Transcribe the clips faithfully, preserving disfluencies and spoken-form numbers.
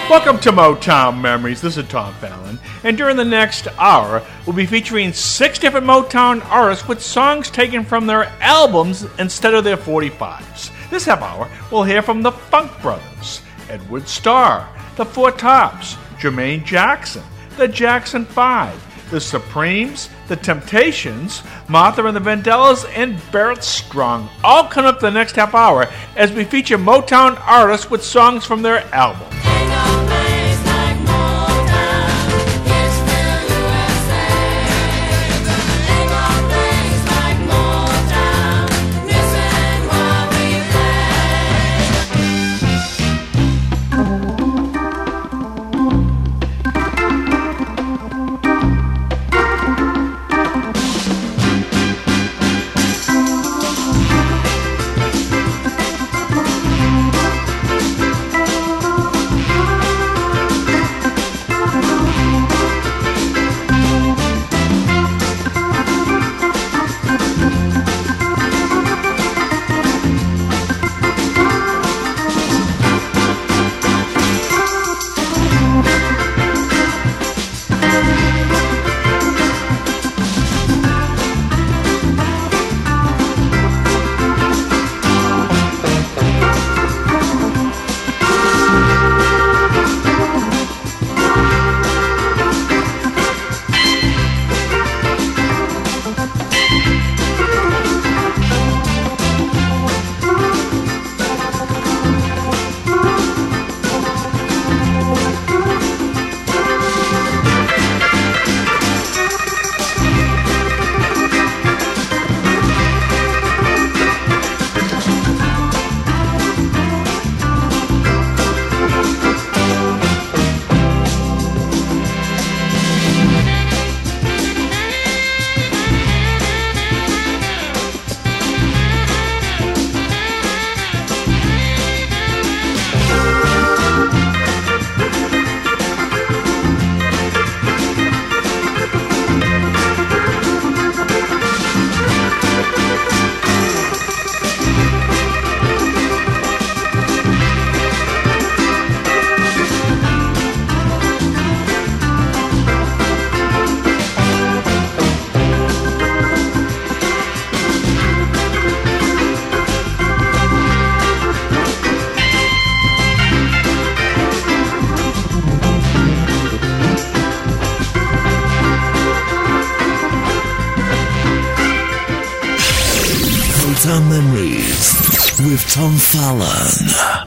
Welcome to Motown Memories. This is Tom Fallon, and during the next hour, we'll be featuring six different Motown artists with songs taken from their albums instead of their forty-fives. This half hour, we'll hear from the Funk Brothers, Edward Starr, the Four Tops, Jermaine Jackson, the Jackson Five, the Supremes, the Temptations, Martha and the Vandellas, and Barrett Strong. All come up the next half hour as we feature Motown artists with songs from their album. Motown Memories with Tom Fallon.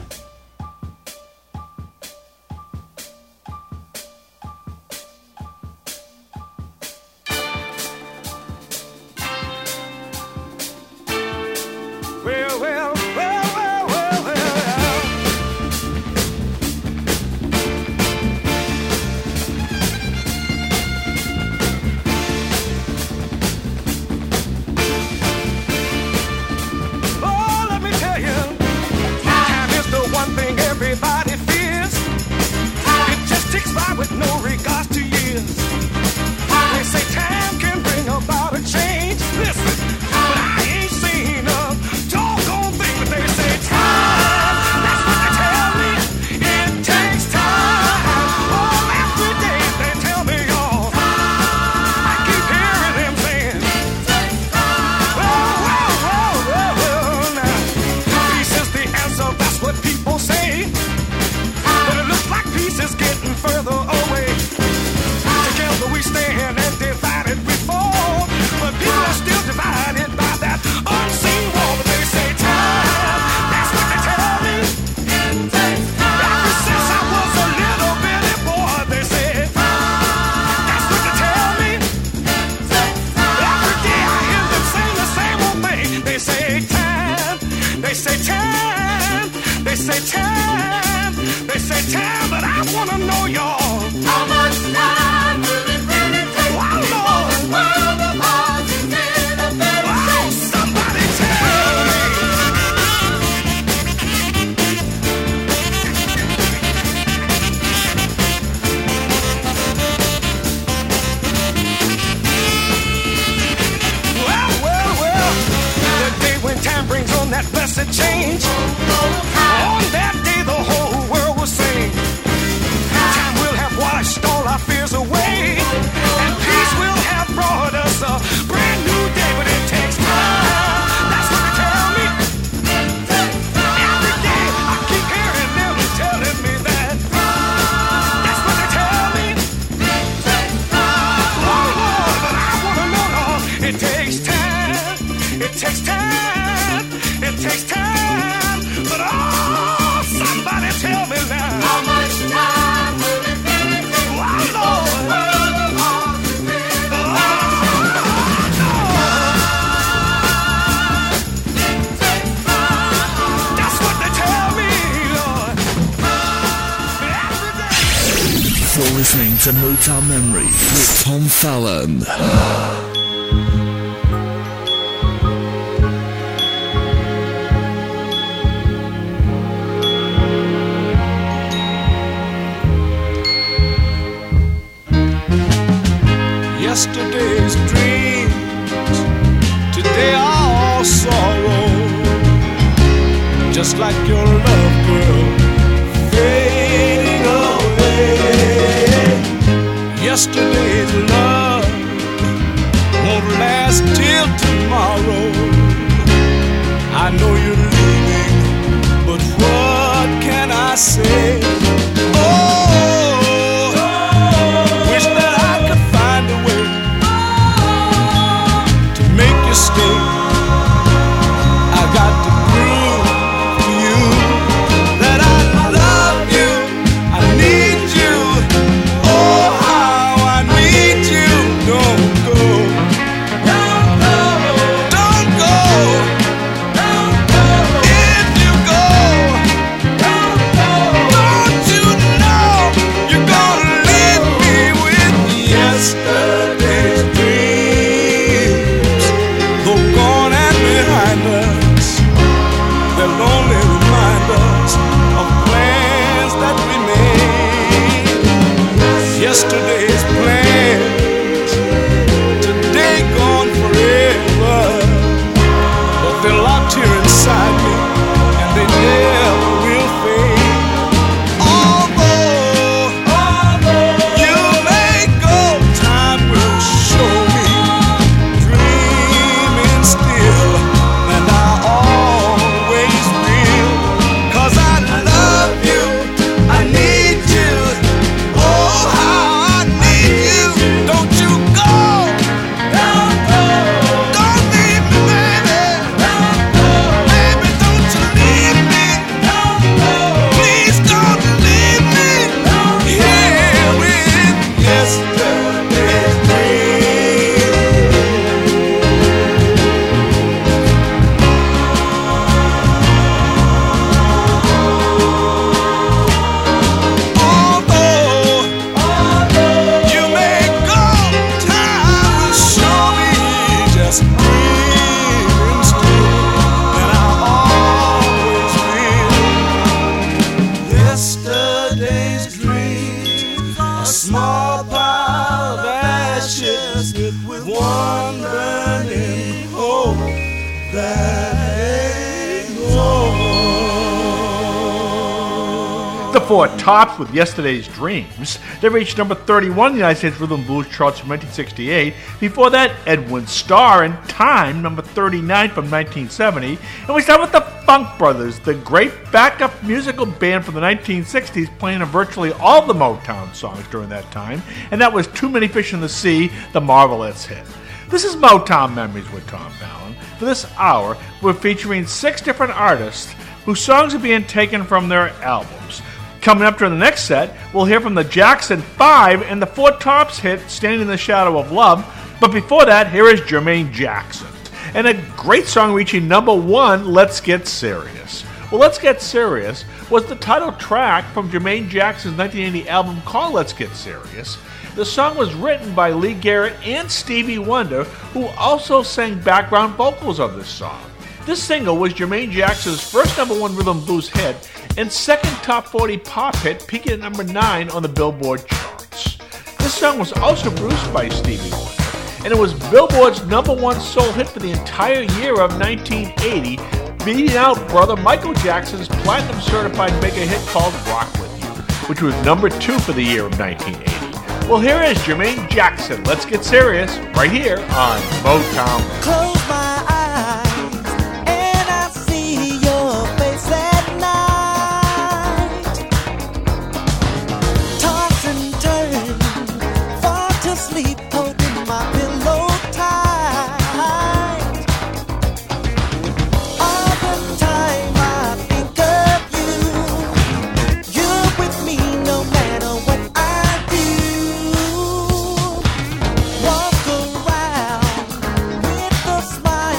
That blessed change. On that day the whole world will sing. to Motown Memories with Tom Fallon. Yesterday's dreams, today are all sorrow. Just like your love, girl, fading away. Yesterday's love won't last till tomorrow. I know you're leaving, but what can I say? Oh, wish that I could find a way to make you stay. I got to prove to you that I love you, I need you. Oh, how I need you. Don't go, don't go, don't go, don't go. If you go, don't go, don't you know you're gonna leave me with yesterday's dreams. Though gone and behind us, they'll only remind us of plans that we made. Yesterday's plans, today gone forever, but they're locked here inside me, and they never will fade. Although, you may go, time will show me, dreaming still, and I always will. 'Cause I love you, I need you. Oh, how I need you. Don't you go, don't go, don't leave me, baby. Don't go, baby, don't you leave me. Don't go, please don't leave me. Here with yesterday's dreams. Although you may go, time will show me just dreaming still, and I always will. Yesterday's dreams, a small pile of ashes with one burning hope that ain't gone. The Four Tops with Yesterday's Dreams. They reached number thirty-one in the United States Rhythm and Blues charts from nineteen sixty-eight. Before that, Edwin Starr and Time, number thirty-nine from nineteen seventy. And we start with the Funk Brothers, the great backup musical band from the nineteen sixties, playing on virtually all the Motown songs during that time. And that was Too Many Fish in the Sea, the marvelous hit. This is Motown Memories with Tom Fallon. For this hour, we're featuring six different artists whose songs are being taken from their albums. Coming up during the next set, we'll hear from the Jackson Five and the Four Tops hit Standing in the Shadow of Love. But before that, here is Jermaine Jackson. And a great song reaching number one, Let's Get Serious. Well, Let's Get Serious was the title track from Jermaine Jackson's nineteen eighty album called Let's Get Serious. The song was written by Lee Garrett and Stevie Wonder, who also sang background vocals of this song. This single was Jermaine Jackson's first number one rhythm and blues hit and second top forty pop hit, peaking at number nine on the Billboard charts. This song was also produced by Stevie Wonder, and it was Billboard's number one soul hit for the entire year of nineteen eighty, beating out brother Michael Jackson's platinum certified mega hit called Rock With You, which was number two for the year of nineteen eighty. Well, here is Jermaine Jackson. Let's Get Serious, right here on Motown. Close my eyes and I see your face at night. Toss and turn, fall to sleep, holding my pillow tight. All the time I think of you. You're with me no matter what I do. Walk around with a smile.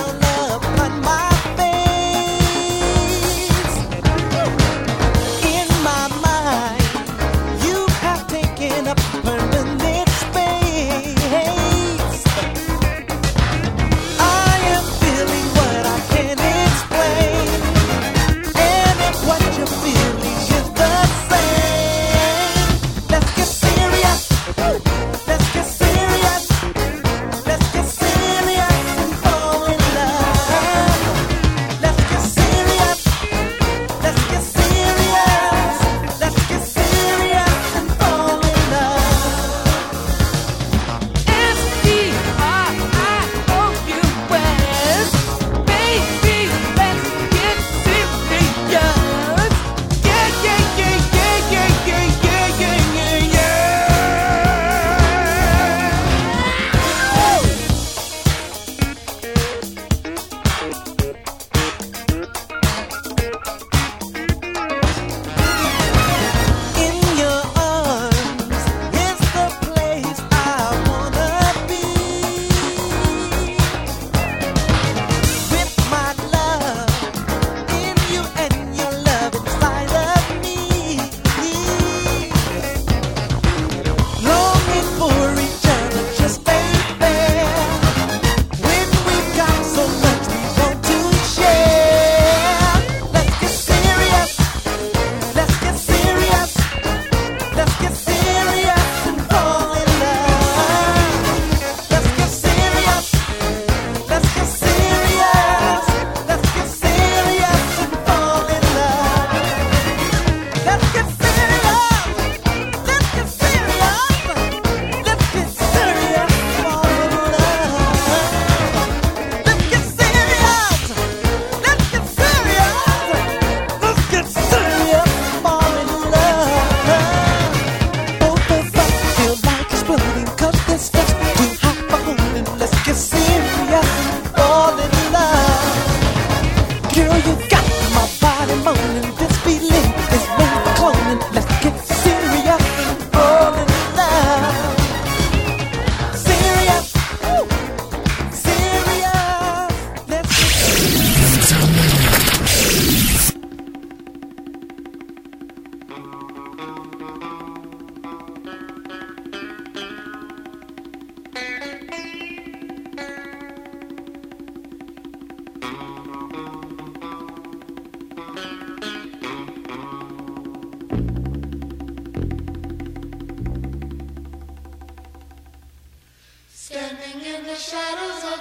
shadows of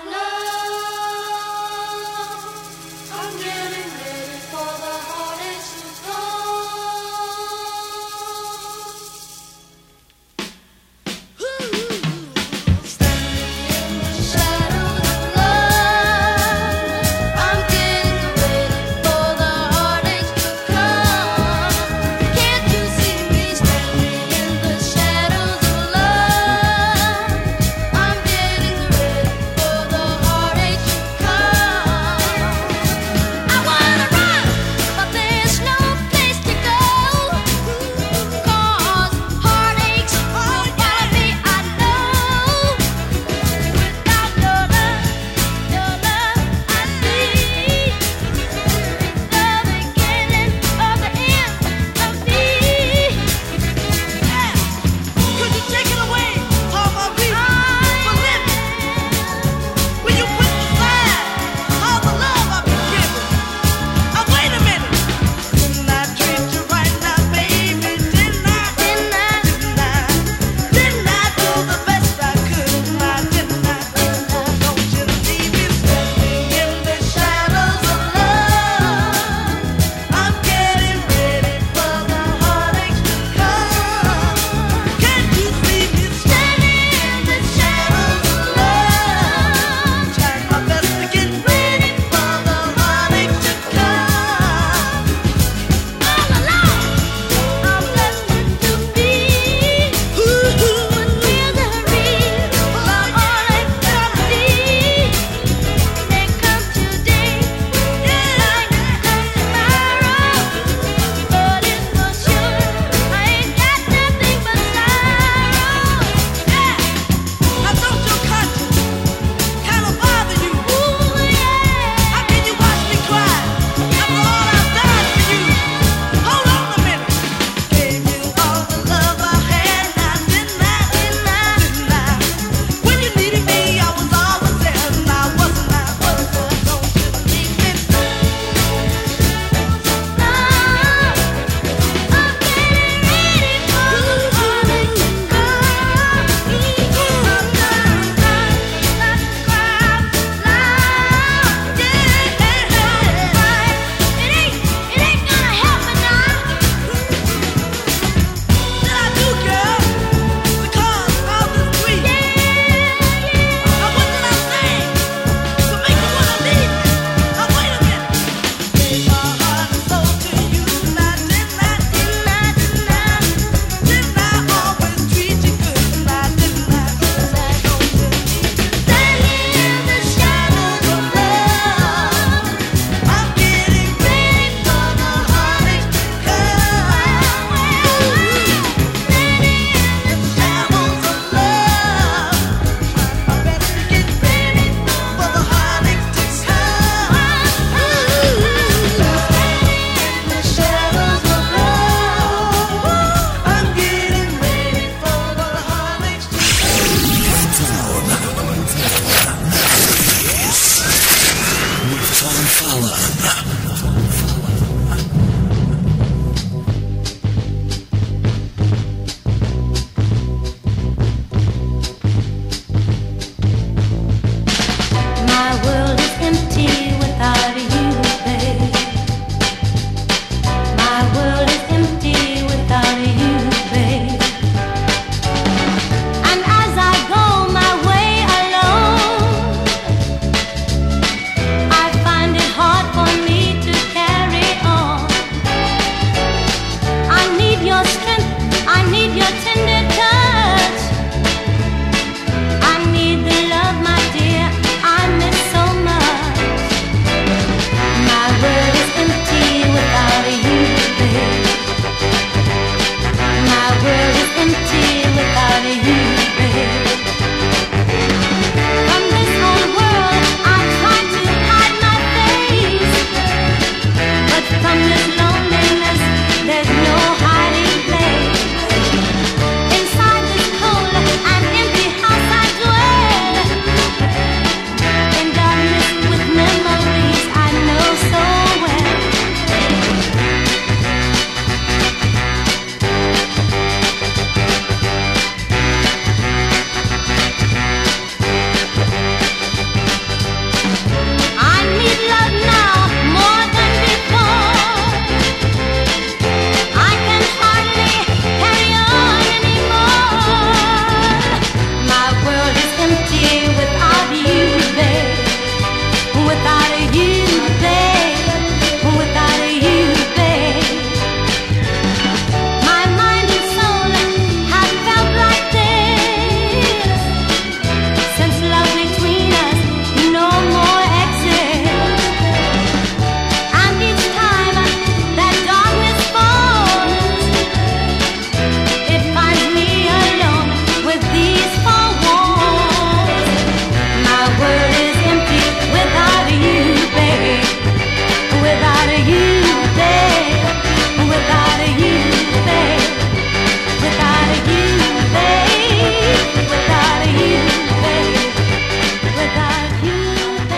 love. I'm getting ready for the heartaches to come. Standing in the shadows of love. I'm getting ready for the heartaches to come. Can't you see me standing in the shadows of love? I'm getting ready for the heartaches to come.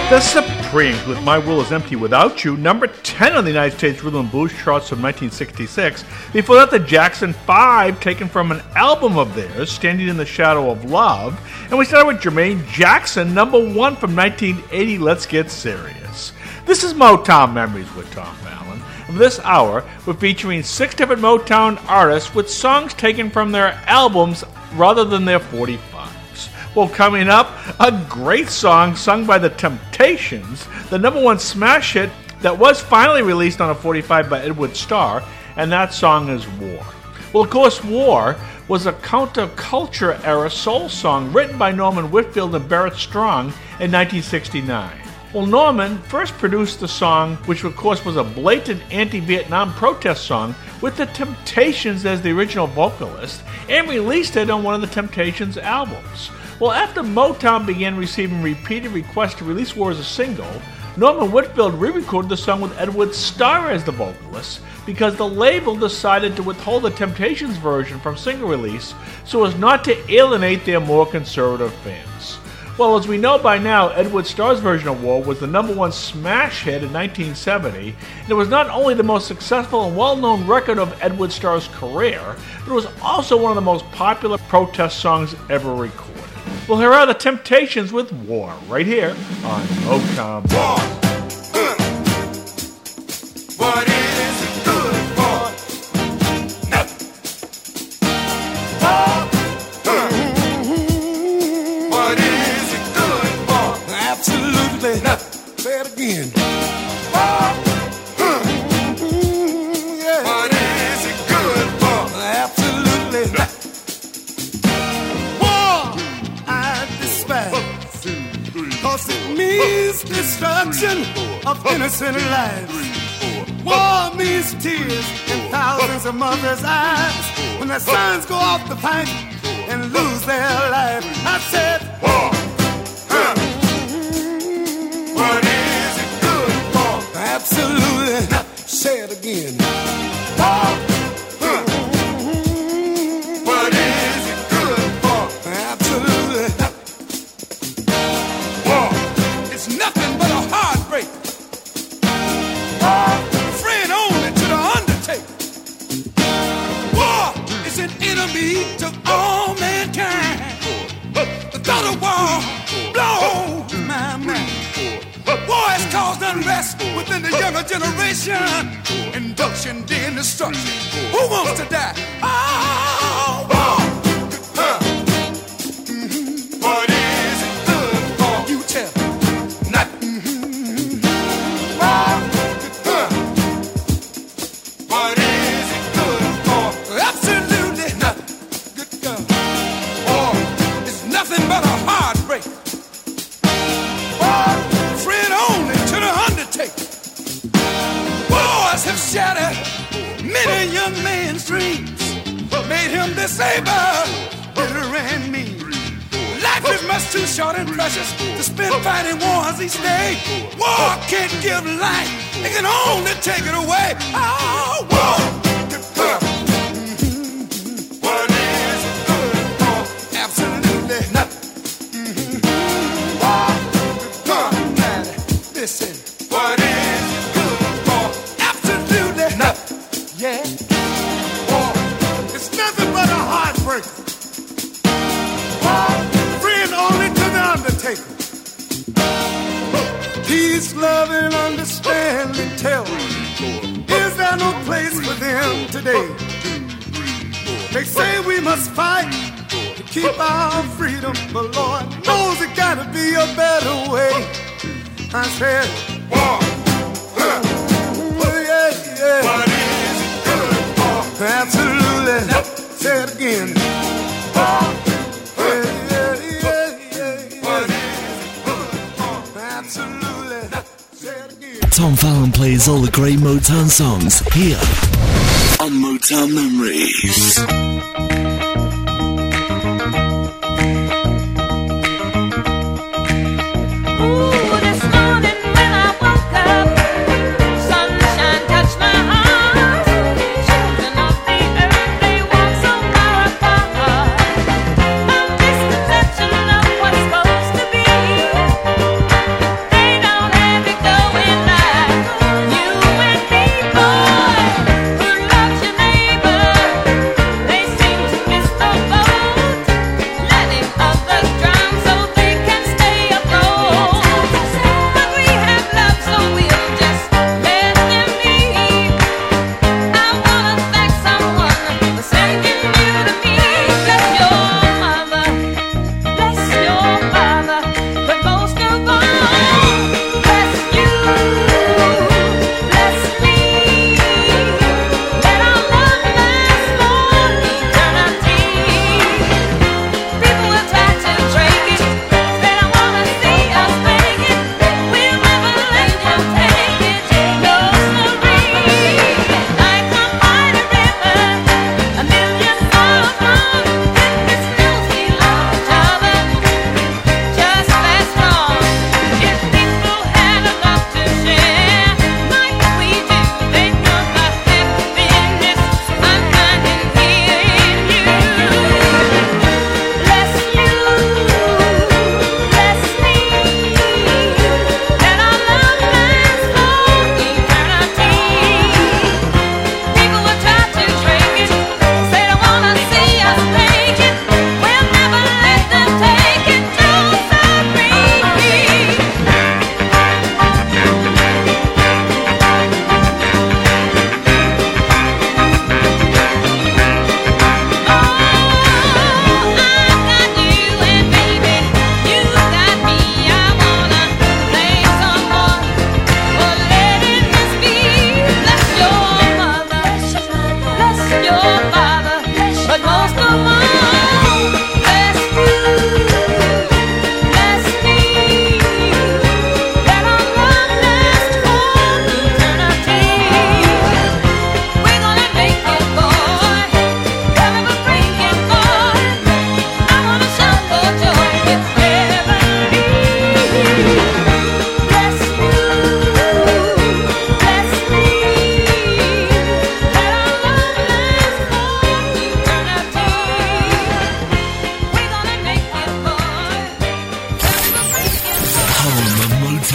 The Supremes with My Will Is Empty Without You, number ten on the United States Rhythm and Blues charts from nineteen sixty-six. Before that, the Jackson five, taken from an album of theirs, Standing in the Shadow of Love. And we started with Jermaine Jackson, number one from nineteen eighty, Let's Get Serious. This is Motown Memories with Tom Fallon. And this hour, we're featuring six different Motown artists with songs taken from their albums rather than their forty-fives. Well, coming up, a great song sung by the Temptations, the number one smash hit that was finally released on a forty-five by Edward Starr, and that song is War. Well, of course, War was a counterculture era soul song written by Norman Whitfield and Barrett Strong in nineteen sixty-nine. Well, Norman first produced the song, which of course was a blatant anti-Vietnam protest song, with the Temptations as the original vocalist, and released it on one of the Temptations albums. Well, after Motown began receiving repeated requests to release War as a single, Norman Whitfield re-recorded the song with Edward Starr as the vocalist because the label decided to withhold the Temptations version from single release so as not to alienate their more conservative fans. Well, as we know by now, Edward Starr's version of War was the number one smash hit in nineteen seventy, and it was not only the most successful and well-known record of Edward Starr's career, but it was also one of the most popular protest songs ever recorded. Well, here are the Temptations with War, right here on Motown. War. Uh. What is it good for? Nothing. War. Uh. What is it good for? Absolutely nothing. Say it again. War. Uh. Yeah. What is it good for? Absolutely nothing. Cause it means destruction of innocent lives. War means tears in thousands of mothers' eyes when their sons go off the fight and lose their life. I said, war. Huh. What is it good for? Absolutely nothing. Say it again. War. Huh. What is it good for? Absolutely nothing. Nothing but a heartbreak. War, friend only to the undertaker. War is an enemy to all mankind. The thought of war blows my mind. War has caused unrest within the younger generation. Induction, then destruction. Who wants to die? Oh, war. Huh. Mm-hmm. What is it good for? You tell me. What is it good for? Absolutely nothing. Good God. War is nothing but a heartbreak. War, friend only to the undertaker. Wars have shattered many young man's dreams, made him disabled, bitter and mean. Life is much too short and precious to spend fighting wars each day. War can't give life, it can only take it away. Oh, war! Mm-hmm. What is it good for? Absolutely nothing. Mm-hmm. War! Listen. What is it good for? Absolutely nothing. Yeah. War. It's nothing but a heartbreaker. War. Only to the undertaker. Peace, love, and understanding tell me, is there no place for them today? They say we must fight to keep our freedom, but Lord knows it gotta be a better way. I said, war. Huh. Oh, yeah, yeah. What is it good for? Absolutely. Nope. Say it again. War. Tom Fallon plays all the great Motown songs here on Motown Memories. They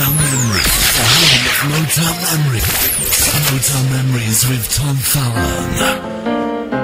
Motown Memory. The home of Motown Memories. Motown Memories with Tom Fallon.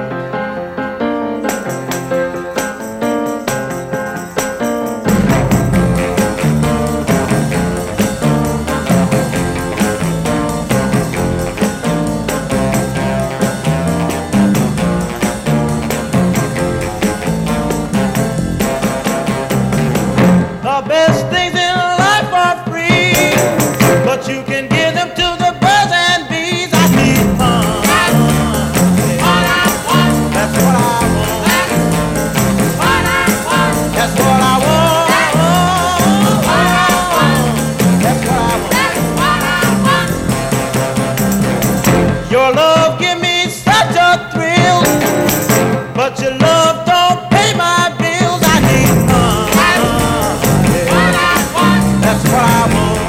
The best things in life are free, but you can give them to the birds and bees. I need fun. That's what I want. That's what I want. That's what I want. Your love give me such a thrill, but your love don't pay my bills. I need fun. That's what I want.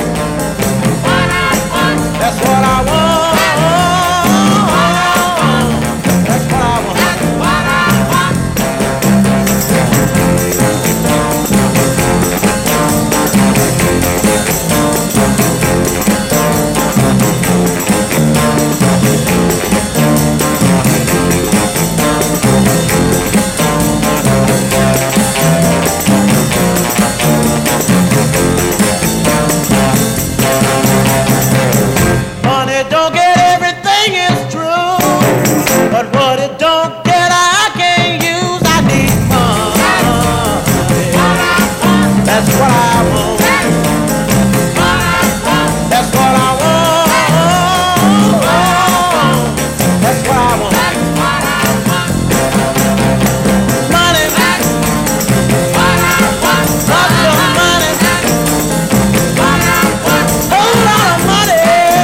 That's what I want. That's what I want. Money don't get everything, it's true, but what it don't get I can't use. I need fun. That's what I want. That's what I want. That's what I want. Money, lots of money, whole lot of money.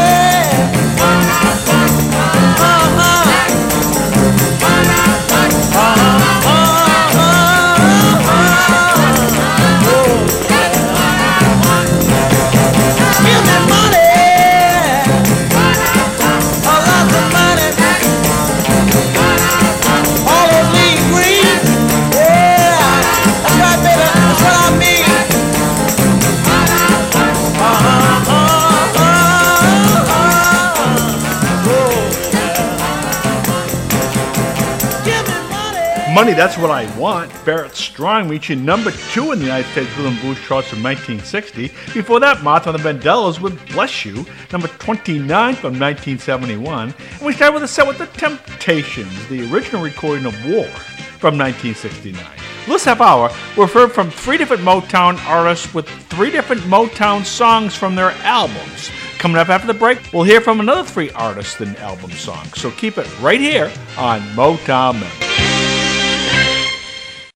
Give me money, a lot of money, all those leaves green, yeah, that's right, baby, that's what I mean. Give me money. Money, That's What I Want. Barrett Strong reaching number two in the United States Rhythm and Blues charts from nineteen sixty. Before that, Martha and the Vandellas with Bless You, number twenty-nine from nineteen seventy-one. And we start with a set with The Temptations, the original recording of War from nineteen sixty-nine. This half hour, we've heard from three different Motown artists with three different Motown songs from their albums. Coming up after the break, we'll hear from another three artists and album songs. So keep it right here on Motown Memories.